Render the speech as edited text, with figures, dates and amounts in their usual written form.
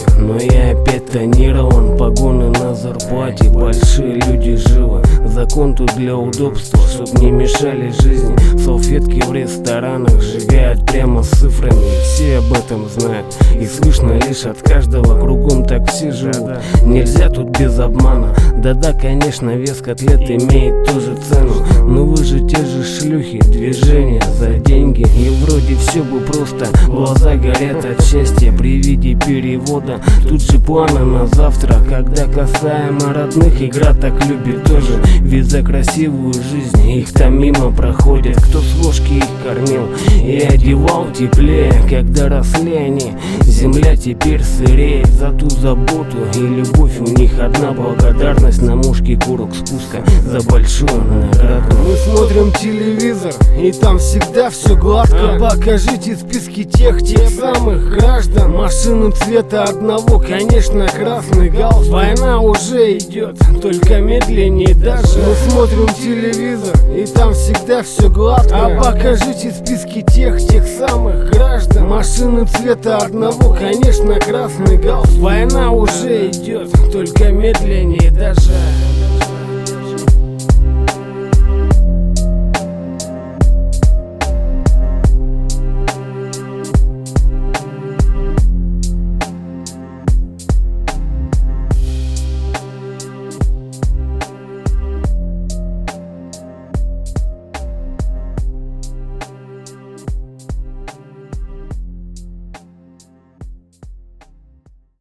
но я опять тонирован. Погоны на зарплате, большие люди живы. Закон тут для удобства, чтоб не мешали жизни. Салфетки в ресторанах сжигают прямо с цифрами. Все об этом знают, и слышно лишь от каждого. Кругом так все живут, нельзя тут без обмана. Да-да, конечно, вес котлет имеет тоже цену, но вы же те же шлюхи, движения за деньги. И вроде все бы просто, глаза горят от счастья при виде перевода. Тут же планы на завтра, когда касаемо родных. Игра так любит тоже, ведь за красивую жизнь их там мимо проходят. Кто с ложки их кормил и одевал теплее, когда росли они. Земля теперь сыреет за ту заботу и любовь. У них одна благодарность на мушке курок спуска за большую награду. Мы смотрим телевизор, и там всегда все гладко. Покажите списки тех самых граждан. Машину цвета одного, конечно, красный галстук. Война уже идет, только медленнее даже. Мы смотрим телевизор, и там всегда все гладко. Покажите списки тех самых граждан. Машины цвета одного, конечно, красный галстук. Война уже идет, только медленнее даже.